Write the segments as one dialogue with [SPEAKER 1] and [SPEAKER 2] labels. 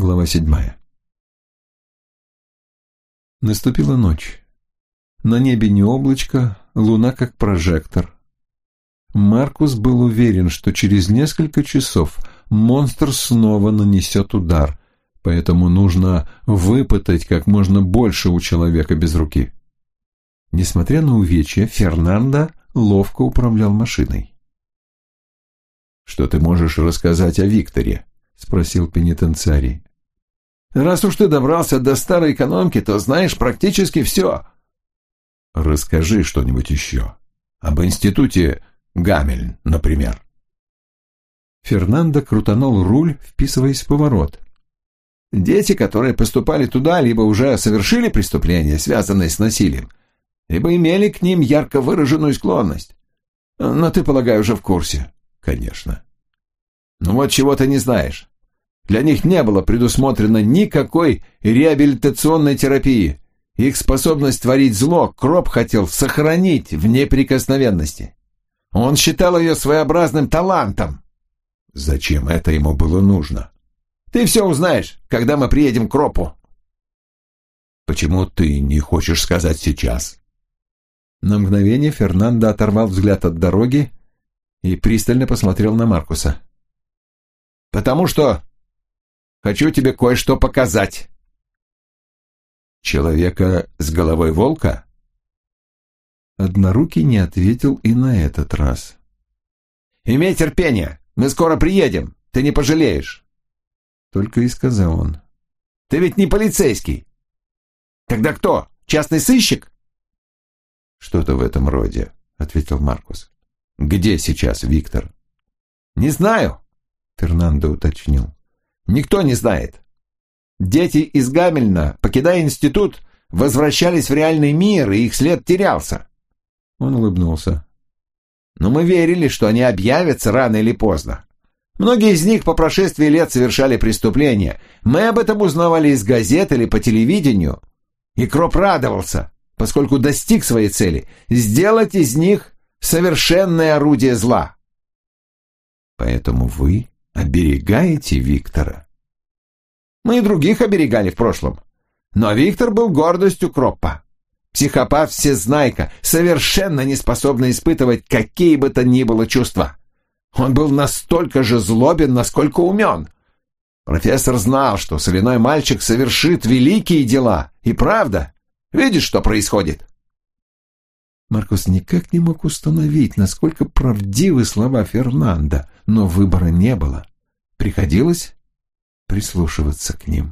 [SPEAKER 1] Глава 7. Наступила ночь. На небе не облачко, луна как прожектор. Маркус был уверен, что через несколько часов монстр снова нанесет удар, поэтому нужно выпытать как можно больше у человека без руки. Несмотря на увечья, Фернандо ловко управлял машиной. «Что ты можешь рассказать о Викторе?» — спросил пенитенциарий.
[SPEAKER 2] «Раз уж ты добрался до старой экономки, то знаешь практически все».
[SPEAKER 1] «Расскажи что-нибудь еще. Об институте Гамельн, например». Фернандо крутанул руль, вписываясь в поворот.
[SPEAKER 2] «Дети, которые поступали туда, либо уже совершили преступления, связанные с насилием, либо имели к ним ярко выраженную склонность. Но ты, полагаю, уже в курсе».
[SPEAKER 1] «Конечно».
[SPEAKER 2] «Ну вот чего ты не знаешь. Для них не было предусмотрено никакой реабилитационной терапии. Их способность творить зло Кроп хотел сохранить в неприкосновенности. Он считал ее своеобразным талантом».
[SPEAKER 1] «Зачем это ему было нужно?»
[SPEAKER 2] «Ты все узнаешь, когда мы приедем к Кропу».
[SPEAKER 1] «Почему ты не хочешь сказать сейчас?»
[SPEAKER 2] На мгновение Фернандо оторвал взгляд от дороги и пристально посмотрел на Маркуса. «Потому что хочу тебе кое-что показать».
[SPEAKER 1] «Человека с головой волка?»
[SPEAKER 2] Однорукий не ответил и на этот раз. «Имей терпение, мы скоро приедем, ты не пожалеешь», — только и сказал он. «Ты ведь не полицейский. Тогда кто, частный сыщик?»
[SPEAKER 1] «Что-то в этом роде», — ответил Маркус. «Где сейчас Виктор?»
[SPEAKER 2] «Не знаю», — Фернандо уточнил. «Никто не знает. Дети из Гамельна, покидая институт, возвращались в реальный мир, и их след терялся». Он улыбнулся. «Но мы верили, что они объявятся рано или поздно. Многие из них по прошествии лет совершали преступления. Мы об этом узнавали из газет или по телевидению. И Кроп радовался, поскольку достиг своей цели – сделать из них совершенное орудие зла».
[SPEAKER 1] «Поэтому вы оберегаете Виктора?»
[SPEAKER 2] «Мы и других оберегали в прошлом. Но Виктор был гордостью Кроппа. Психопат-всезнайка, совершенно не способный испытывать какие бы то ни было чувства. Он был настолько же злобен, насколько умен. Профессор знал, что соляной мальчик совершит великие дела. И правда, видишь, что происходит?» Маркус никак не мог установить, насколько правдивы слова Фернандо, но выбора не было. Приходилось прислушиваться к ним.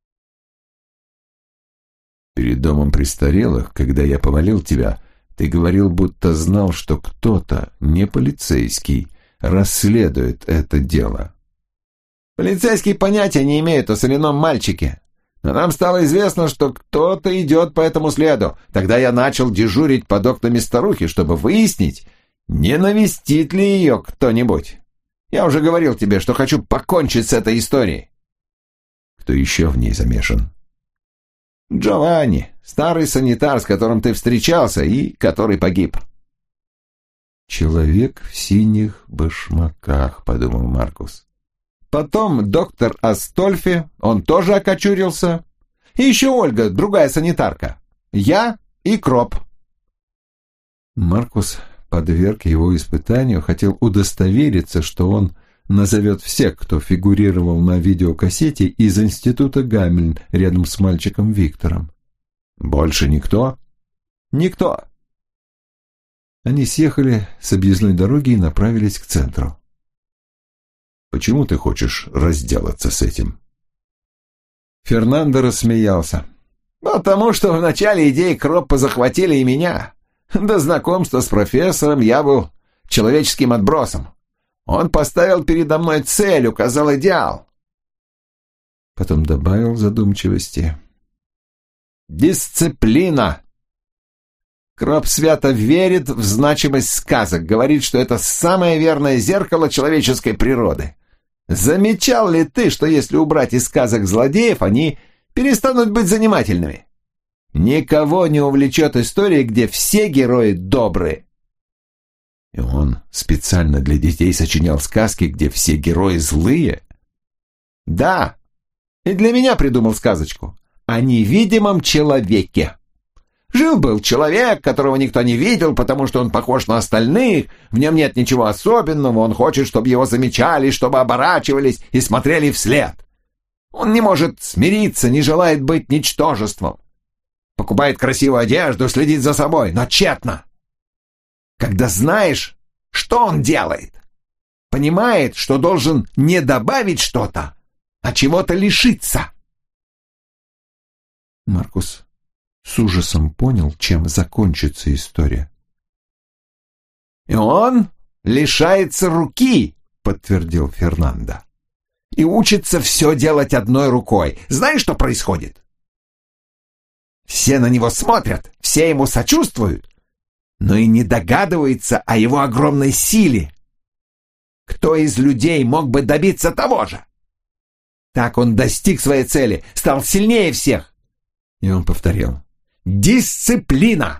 [SPEAKER 1] «Перед домом престарелых, когда я повалил тебя, ты говорил, будто знал, что кто-то, не полицейский, расследует это дело».
[SPEAKER 2] «Полицейские понятия не имеют о соляном мальчике. Но нам стало известно, что кто-то идет по этому следу. Тогда я начал дежурить под окнами старухи, чтобы выяснить, не навестит ли ее кто-нибудь. Я уже говорил тебе, что хочу покончить с этой историей».
[SPEAKER 1] «Кто еще в ней замешан?»
[SPEAKER 2] «Джованни, старый санитар, с которым ты встречался и который погиб».
[SPEAKER 1] «Человек в синих башмаках», — подумал Маркус.
[SPEAKER 2] Потом доктор Астольфи, он тоже окочурился. И еще Ольга, другая санитарка. Я и Кроп».
[SPEAKER 1] Маркус подверг его испытанию, хотел удостовериться, что он назовет всех, кто фигурировал на видеокассете из института Гамельн рядом с мальчиком Виктором.
[SPEAKER 2] «Больше никто?» «Никто».
[SPEAKER 1] Они съехали с объездной дороги и направились к центру. «Почему ты хочешь разделаться с этим?»
[SPEAKER 2] Фернандо рассмеялся. «Потому что в начале идеи Кроппа захватили и меня. До знакомства с профессором я был человеческим отбросом. Он поставил передо мной цель, указал идеал». Потом добавил в задумчивости: «Дисциплина. Кроп свято верит в значимость сказок, говорит, что это самое верное зеркало человеческой природы. Замечал ли ты, что если убрать из сказок злодеев, они перестанут быть занимательными? Никого не увлечет история, где все герои добрые».
[SPEAKER 1] И он специально для детей сочинял сказки, где все герои злые?
[SPEAKER 2] Да, И для меня придумал сказочку о невидимом человеке. Жил-был человек, которого никто не видел, потому что он похож на остальных, в нем нет ничего особенного, он хочет, чтобы его замечали, чтобы оборачивались и смотрели вслед. Он не может смириться, не желает быть ничтожеством. Покупает красивую одежду, следит за собой, но тщетно. Когда знаешь, что он делает, понимает, что должен не добавить что-то, а чего-то лишиться.
[SPEAKER 1] Маркус с ужасом понял, чем закончится история.
[SPEAKER 2] «И он лишается руки», — подтвердил Фернандо. «И учится все делать одной рукой. Знаешь, что происходит? Все на него смотрят, все ему сочувствуют, но и не догадываются о его огромной силе. Кто из людей мог бы добиться того же? Так он достиг своей цели, стал сильнее всех». И он повторил: «Дисциплина!»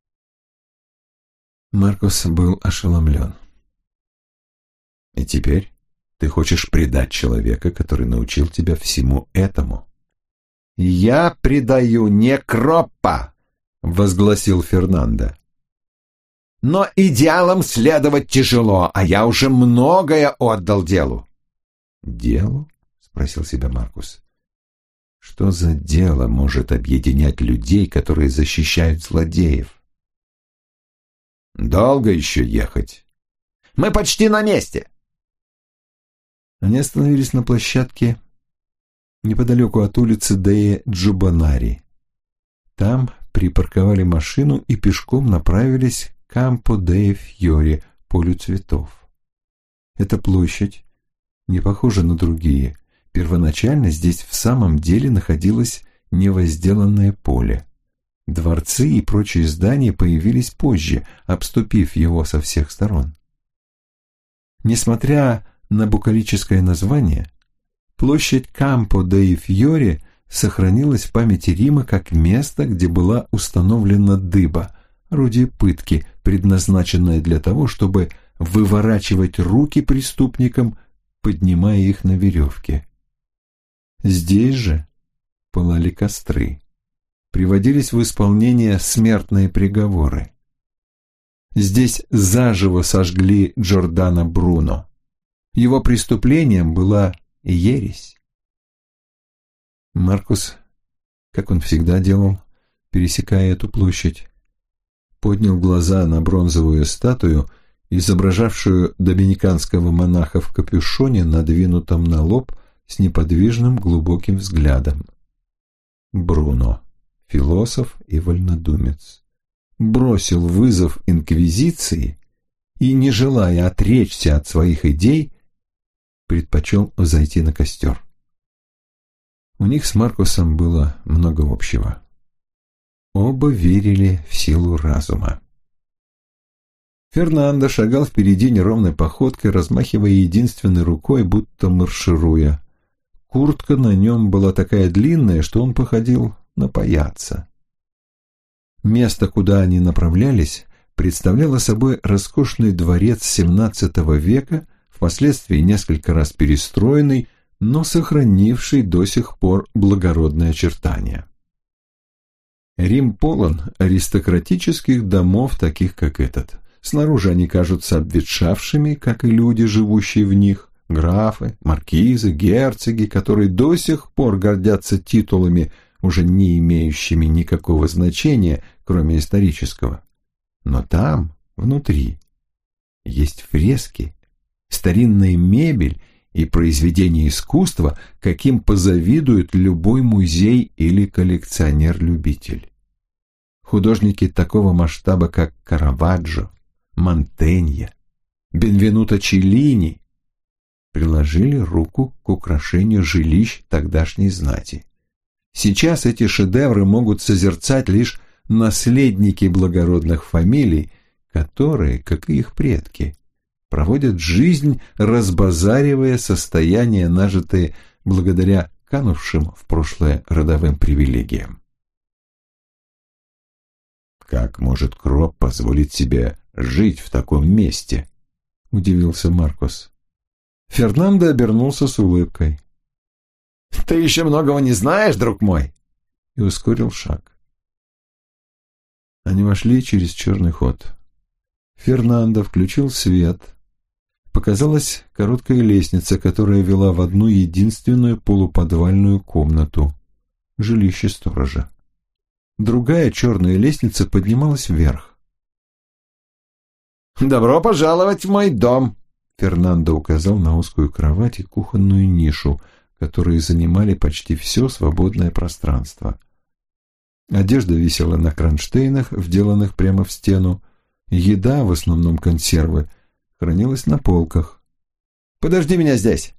[SPEAKER 1] Маркус был ошеломлен. «И теперь ты хочешь предать человека, который научил тебя всему этому?»
[SPEAKER 2] «Я предаю не Кроппа», — возгласил Фернандо. «Но идеалам следовать тяжело, а я уже многое отдал делу».
[SPEAKER 1] «Делу?» — спросил себя Маркус. «Что за дело может объединять людей, которые защищают злодеев?»
[SPEAKER 2] «Долго еще ехать?» «Мы почти на месте».
[SPEAKER 1] Они остановились на площадке неподалеку от улицы Деи Джубанари. Там припарковали машину и пешком направились к Кампо Деи Фьори, полю цветов. Эта площадь не похожа на другие. Первоначально здесь в самом деле находилось невозделанное поле. Дворцы и прочие здания появились позже, обступив его со всех сторон. Несмотря на букалическое название, площадь Кампо деи Фьори сохранилась в памяти Рима как место, где была установлена дыба, орудие пытки, предназначенное для того, чтобы выворачивать руки преступникам, поднимая их на веревке. Здесь же пылали костры, приводились в исполнение смертные приговоры. Здесь заживо сожгли Джордано Бруно. Его преступлением была ересь. Маркус, как он всегда делал, пересекая эту площадь, поднял глаза на бронзовую статую, изображавшую доминиканского монаха в капюшоне, надвинутом на лоб, с неподвижным глубоким взглядом. Бруно, философ и вольнодумец, бросил вызов инквизиции и, не желая отречься от своих идей, предпочел взойти на костер. У них с Маркусом было много общего. Оба верили в силу разума. Фернандо шагал впереди неровной походкой, размахивая единственной рукой, будто маршируя. Куртка на нем была такая длинная, что он походил на паяца. Место, куда они направлялись, представляло собой роскошный дворец XVII века, впоследствии несколько раз перестроенный, но сохранивший до сих пор благородные очертания. Рим полон аристократических домов, таких как этот. Снаружи они кажутся обветшавшими, как и люди, живущие в них, графы, маркизы, герцоги, которые до сих пор гордятся титулами, уже не имеющими никакого значения, кроме исторического. Но там, внутри, есть фрески, старинная мебель и произведения искусства, каким позавидует любой музей или коллекционер-любитель. Художники такого масштаба, как Караваджо, Монтенья, Бенвенуто Челлини, приложили руку к украшению жилищ тогдашней знати. Сейчас эти шедевры могут созерцать лишь наследники благородных фамилий, которые, как и их предки, проводят жизнь, разбазаривая состояния, нажитые благодаря канувшим в прошлое родовым привилегиям. «Как может Кроп позволить себе жить в таком месте?» — удивился Маркус. Фернандо обернулся с улыбкой.
[SPEAKER 2] Ты еще многого не знаешь, друг мой!»
[SPEAKER 1] И ускорил шаг. Они вошли через черный ход. Фернандо включил свет. Показалась короткая лестница, которая вела в одну единственную полуподвальную комнату — жилище сторожа. Другая черная лестница поднималась вверх.
[SPEAKER 2] «Добро пожаловать в мой дом!»
[SPEAKER 1] Фернандо указал на узкую кровать и кухонную нишу, которые занимали почти все свободное пространство. Одежда висела на кронштейнах, вделанных прямо в стену. Еда, в основном консервы, хранилась на полках.
[SPEAKER 2] «Подожди меня здесь!»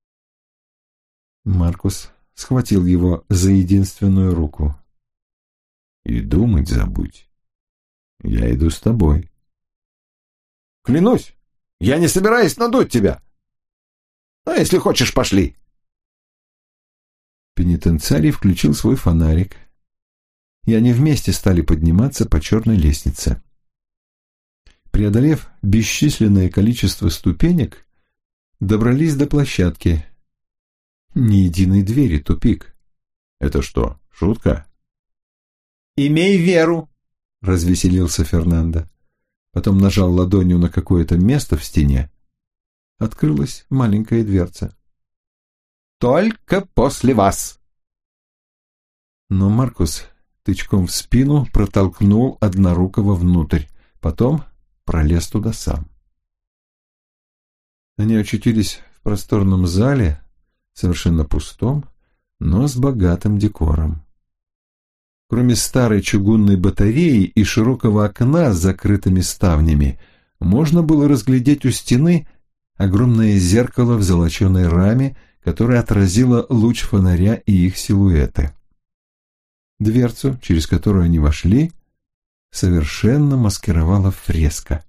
[SPEAKER 1] Маркус схватил его за единственную руку. «И думать забудь. Я иду с тобой».
[SPEAKER 2] «Клянусь, я не собираюсь надуть тебя. А если хочешь, пошли».
[SPEAKER 1] Пенитенциарий включил свой фонарик, и они вместе стали подниматься по черной лестнице. Преодолев бесчисленное количество ступенек, добрались до площадки. Ни единой двери, тупик.
[SPEAKER 2] «Это что, шутка?» «Имей веру!» — развеселился Фернандо.
[SPEAKER 1] Потом нажал ладонью на какое-то место в стене. Открылась маленькая дверца.
[SPEAKER 2] «Только после вас!»
[SPEAKER 1] Но Маркус тычком в спину протолкнул однорукого внутрь, потом пролез туда сам. Они очутились в просторном зале, совершенно пустом, но с богатым декором. Кроме старой чугунной батареи и широкого окна с закрытыми ставнями, можно было разглядеть у стены огромное зеркало в золоченой раме, которое отразило луч фонаря и их силуэты. Дверцу, через которую они вошли, совершенно маскировала фреска.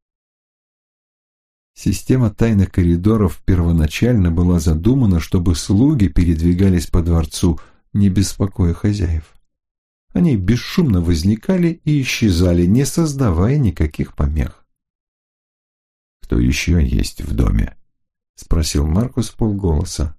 [SPEAKER 1] Система тайных коридоров первоначально была задумана, чтобы слуги передвигались по дворцу, не беспокоя хозяев. Они бесшумно возникали и исчезали, не создавая никаких помех.
[SPEAKER 2] «Кто еще есть в доме?» — спросил Маркус вполголоса.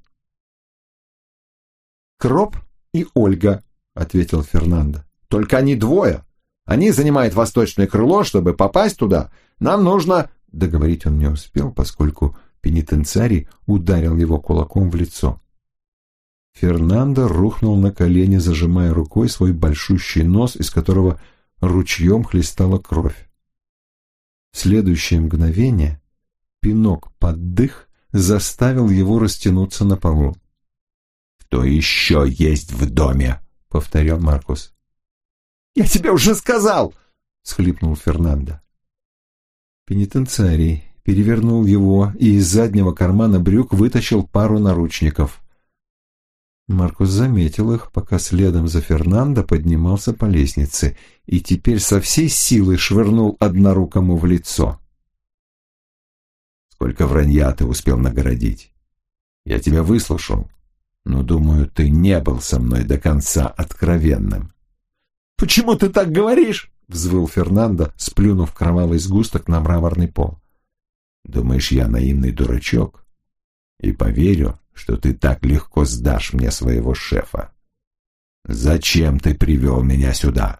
[SPEAKER 2] «Кроп и Ольга», — ответил Фернандо. «Только они двое. Они занимают восточное крыло. Чтобы попасть туда, нам нужно...»
[SPEAKER 1] Договорить он не успел, поскольку пенитенциарий ударил его кулаком в лицо. Фернандо рухнул на колени, зажимая рукой свой большущий нос, из которого ручьем хлестала кровь. В следующее мгновение пинок под дых заставил его растянуться на полу.
[SPEAKER 2] «Кто еще есть в доме?» — повторял Маркус. «Я тебе уже сказал!» — схлипнул Фернандо.
[SPEAKER 1] Пенитенциарий перевернул его и из заднего кармана брюк вытащил пару наручников. Маркус заметил их, пока следом за Фернандо поднимался по лестнице, и теперь со всей силы швырнул однорукому в лицо.
[SPEAKER 2] «Сколько вранья ты успел нагородить? Я тебя выслушал, но, думаю, ты не был со мной до конца откровенным». «Почему ты так говоришь?» — взвыл Фернандо, сплюнув кровавый сгусток на мраморный пол. «Думаешь, я наивный дурачок? И поверю, что ты так легко сдашь мне своего шефа. Зачем ты привел меня сюда?»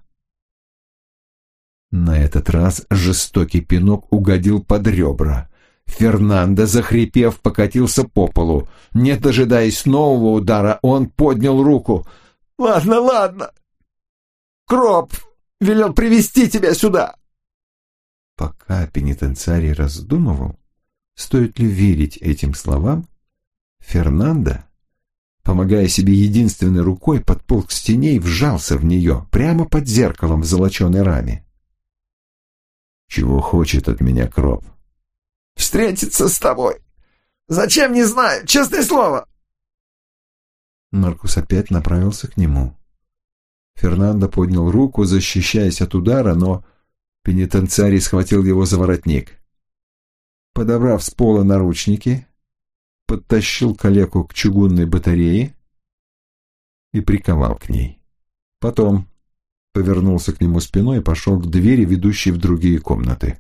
[SPEAKER 1] На этот раз жестокий пинок угодил под ребра.
[SPEAKER 2] Фернандо, захрипев, покатился по полу. Не дожидаясь нового удара, он поднял руку. «Ладно, ладно. Кроп велел привести тебя сюда».
[SPEAKER 1] Пока пенитенциарий раздумывал, стоит ли верить этим словам, Фернандо, помогая себе единственной рукой, подполз к стене и вжался в нее, прямо под зеркалом в золоченой раме.
[SPEAKER 2] «Чего хочет от меня Кроп?» «Встретиться с тобой. Зачем, не знаю, честное слово».
[SPEAKER 1] Маркус опять направился к нему. Фернандо поднял руку, защищаясь от удара, но пенитенциарий схватил его за воротник. Подобрав с пола наручники, подтащил калеку к чугунной батарее и приковал к ней. Потом повернулся к нему спиной и пошел к двери, ведущей в другие комнаты.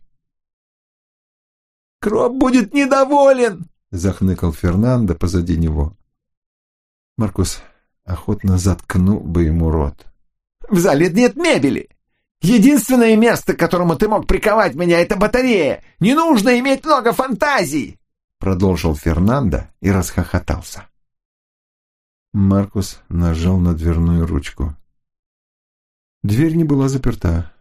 [SPEAKER 2] «Кроп будет недоволен!» —
[SPEAKER 1] захныкал Фернандо позади него. Маркус охотно заткнул бы ему рот.
[SPEAKER 2] «В зале нет мебели. Единственное место, к которому ты мог приковать меня, это батарея. Не нужно иметь много фантазий!» Продолжил Фернандо и расхохотался.
[SPEAKER 1] Маркус нажал на дверную ручку. Дверь не была заперта.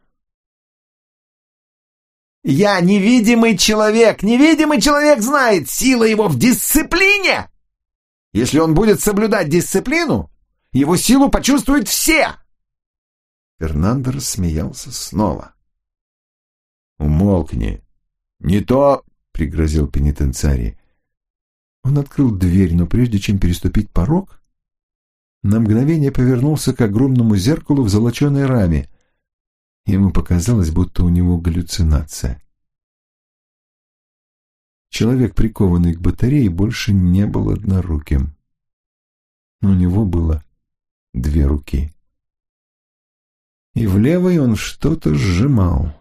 [SPEAKER 2] «Я невидимый человек! Невидимый человек знает, сила его в дисциплине! Если он будет соблюдать дисциплину, его силу почувствуют все!» Фернандо рассмеялся снова.
[SPEAKER 1] «Умолкни! Не то!» — пригрозил пенитенциарий. Он открыл дверь, но прежде чем переступить порог, на мгновение повернулся к огромному зеркалу в золоченой раме. Ему показалось, будто у него галлюцинация. Человек, прикованный к батарее, больше не был одноруким. У него было 2 руки. И в левой он что-то сжимал.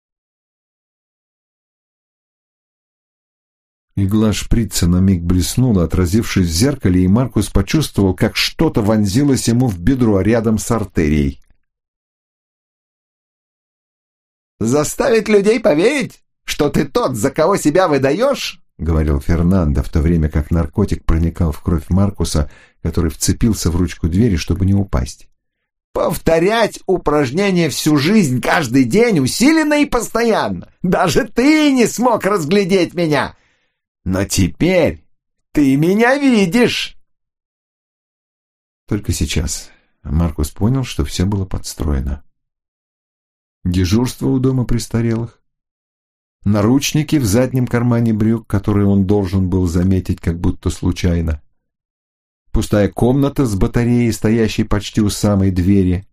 [SPEAKER 1] Игла шприца на миг блеснула, отразившись в зеркале, и Маркус почувствовал, как что-то вонзилось ему в бедро рядом с артерией.
[SPEAKER 2] «Заставить людей поверить, что ты тот, за кого себя выдаешь?» — говорил Фернандо, в то время как наркотик проникал в кровь Маркуса, который вцепился в ручку двери, чтобы не упасть. «Повторять упражнения всю жизнь, каждый день, усиленно и постоянно. Даже ты не смог разглядеть меня. Но теперь ты меня видишь!»
[SPEAKER 1] Только сейчас Маркус понял, что все было подстроено. Дежурство у дома престарелых, наручники в заднем кармане брюк, которые он должен был заметить как будто случайно, пустая комната с батареей, стоящей почти у самой двери.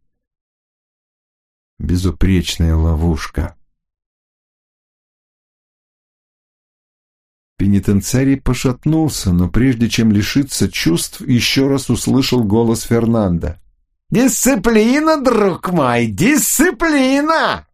[SPEAKER 1] Безупречная ловушка. Пенитенциарий пошатнулся, но прежде чем лишиться чувств, еще раз услышал голос Фернандо.
[SPEAKER 2] «Дисциплина, друг мой, дисциплина!»